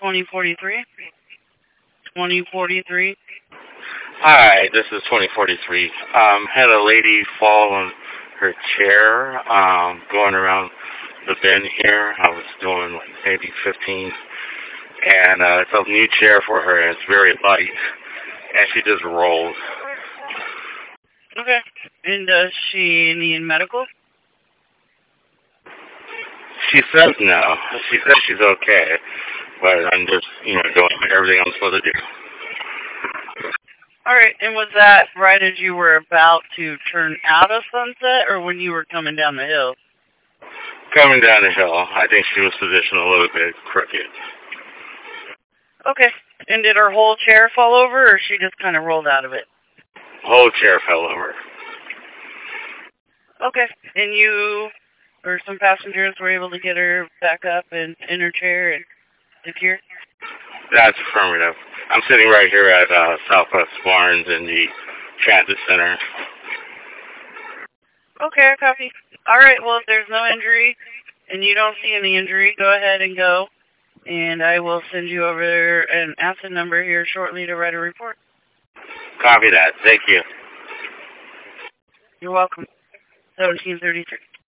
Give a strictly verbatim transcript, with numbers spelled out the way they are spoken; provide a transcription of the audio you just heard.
twenty forty-three? twenty forty-three? Hi, this is twenty forty-three. Um, had a lady fall on her chair, um, going around the bend here. I was doing like maybe fifteen. And uh, it's a new chair for her, and it's very light. And she just rolled. Okay. And does she need medical? She says no. She says she's okay. But I'm just, you know, doing everything I'm supposed to do. All right. And was that right as you were about to turn out of Sunset, or when you were coming down the hill? Coming down the hill, I think she was positioned a little bit crooked. Okay. And did her whole chair fall over, or she just kind of rolled out of it? Whole chair fell over. Okay. And you or some passengers were able to get her back up and in her chair and secure? That's affirmative. I'm sitting right here at uh, Southwest Barnes in the transit center. Okay, I copy. All right, well, if there's no injury and you don't see any injury, go ahead and go. And I will send you over an asset number here shortly to write a report. Copy that. Thank you. You're welcome. seventeen thirty-three.